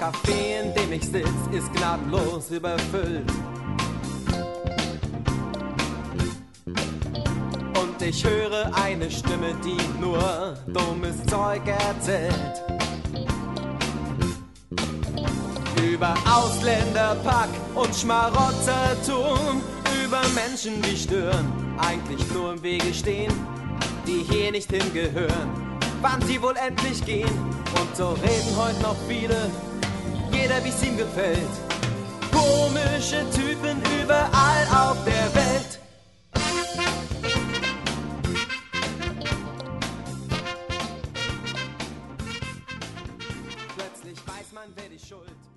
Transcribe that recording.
Café, in dem ich sitz, ist gnadenlos überfüllt. Und ich höre eine Stimme, die nur dummes Zeug erzählt. Über Ausländerpack und Schmarottertum, über Menschen, die stören, eigentlich nur im Wege stehen, die hier nicht hingehören. Wann sie wohl endlich gehen? Und so reden heute noch viele, jeder wie's ihm gefällt. Komische Typen überall auf der Welt. Plötzlich weiß man, wer die Schuld